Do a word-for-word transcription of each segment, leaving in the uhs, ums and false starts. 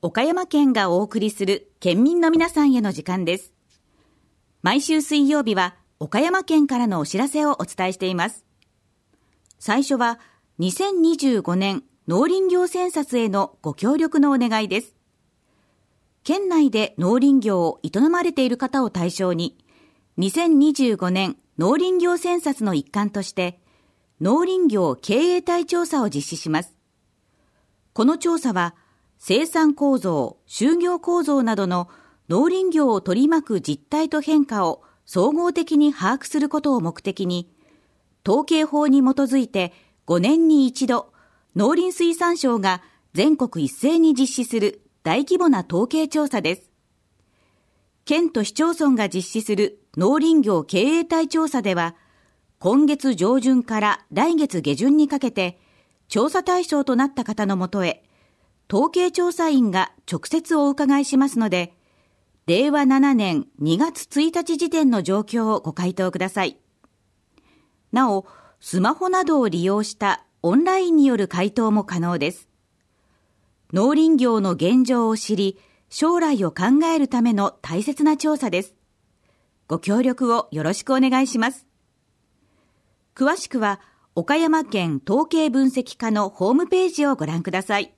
岡山県がお送りする県民の皆さんへの時間です。毎週水曜日は岡山県からのお知らせをお伝えしています。最初はにせんにじゅうごねん農林業センサスへのご協力のお願いです。県内で農林業を営まれている方を対象に、にせんにじゅうごねん農林業センサスの一環として農林業経営体調査を実施します。この調査は生産構造、就業構造などの農林業を取り巻く実態と変化を総合的に把握することを目的に、統計法に基づいてごねんに一度、農林水産省が全国一斉に実施する大規模な統計調査です。県と市町村が実施する農林業経営体調査では、今月上旬から来月下旬にかけて、調査対象となった方のもとへ、統計調査員が直接お伺いしますので、れいわななねんにがつついたち時点の状況をご回答ください。なお、スマホなどを利用したオンラインによる回答も可能です。農林業の現状を知り、将来を考えるための大切な調査です。ご協力をよろしくお願いします。詳しくは、岡山県統計分析課のホームページをご覧ください。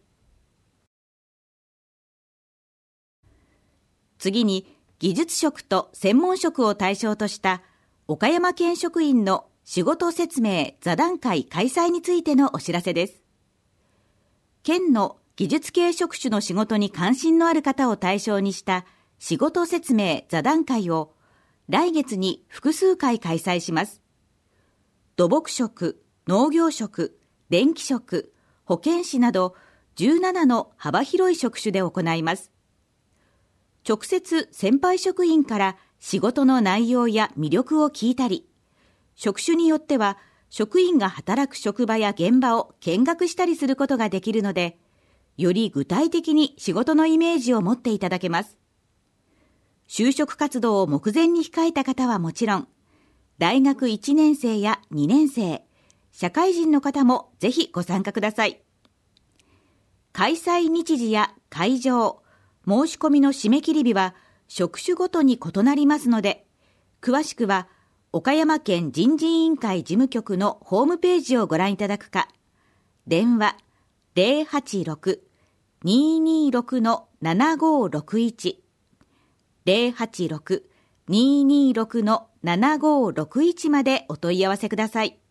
次に、技術職と専門職を対象とした岡山県職員の仕事説明座談会開催についてのお知らせです。県の技術系職種の仕事に関心のある方を対象にした仕事説明座談会を来月に複数回開催します。土木職、農業職、電気職、保健師などじゅうななの幅広い職種で行います。直接先輩職員から仕事の内容や魅力を聞いたり、職種によっては職員が働く職場や現場を見学したりすることができるので、より具体的に仕事のイメージを持っていただけます。就職活動を目前に控えた方はもちろん、大学いちねんせいやにねんせい、社会人の方もぜひご参加ください。開催日時や会場、申し込みの締め切り日は職種ごとに異なりますので、詳しくは岡山県人事委員会事務局のホームページをご覧いただくか、電話 ゼロはちろく にーにーろく ななごーろくいち ゼロはちろく にーにーろく ななごーろくいち までお問い合わせください。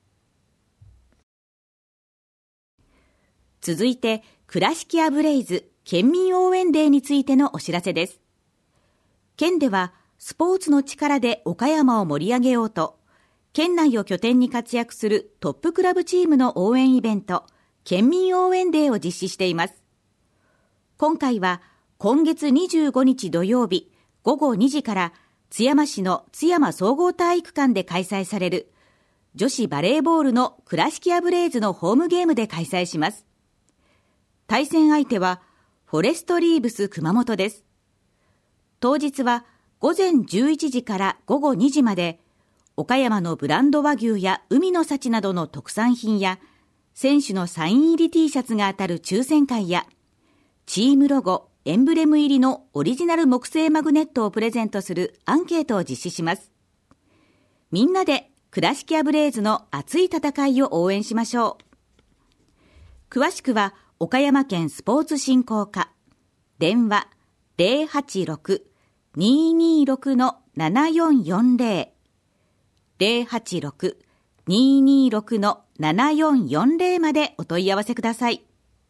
続いて、倉敷アブレイズ県民応援デーについてのお知らせです。県ではスポーツの力で岡山を盛り上げようと、県内を拠点に活躍するトップクラブチームの応援イベント、県民応援デーを実施しています。今回は今月にじゅうごにち土曜日ごごにじから津山市の津山総合体育館で開催される女子バレーボールの倉敷アブレイズのホームゲームで開催します。対戦相手はフォレストリーブス熊本です。当日はごぜんじゅういちじからごごにじまで、岡山のブランド和牛や海の幸などの特産品や、選手のサイン入り T シャツが当たる抽選会や、チームロゴ、エンブレム入りのオリジナル木製マグネットをプレゼントするアンケートを実施します。みんなで倉敷アブレイズの熱い戦いを応援しましょう。詳しくは、岡山県スポーツ振興課、電話 ゼロはちろく にーにーろく ななよんよんゼロ ゼロはちろく にーにーろく ななよんよんゼロまでお問い合わせください。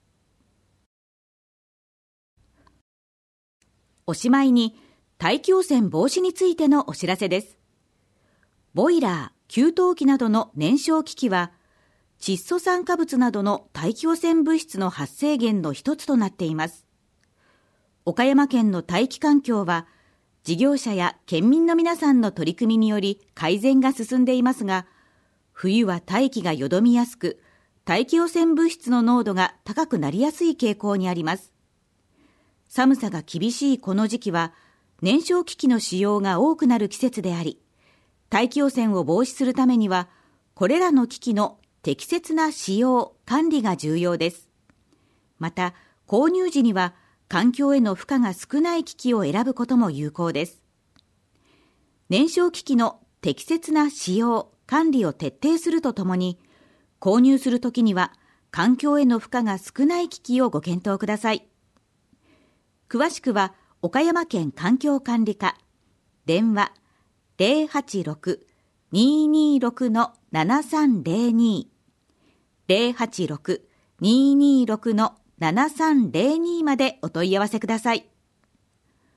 おしまいに、大気汚染防止についてのお知らせです。ボイラー、給湯器などの燃焼機器は、窒素酸化物などの大気汚染物質の発生源の一つとなっています。岡山県の大気環境は、事業者や県民の皆さんの取り組みにより改善が進んでいますが、冬は大気がよどみやすく、大気汚染物質の濃度が高くなりやすい傾向にあります。寒さが厳しいこの時期は、燃焼機器の使用が多くなる季節であり、大気汚染を防止するためには、これらの機器の適切な使用・管理が重要です。また、購入時には環境への負荷が少ない機器を選ぶことも有効です。燃焼機器の適切な使用・管理を徹底するとともに、購入するときには環境への負荷が少ない機器をご検討ください。詳しくは岡山県環境管理課、電話 ゼロはちろく にーにーろく ななさんゼロに ゼロはちろく にーにーろく ななさんゼロに までお問い合わせください。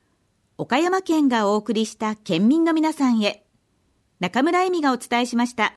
岡山県がお送りした県民の皆さんへ、中村恵美がお伝えしました。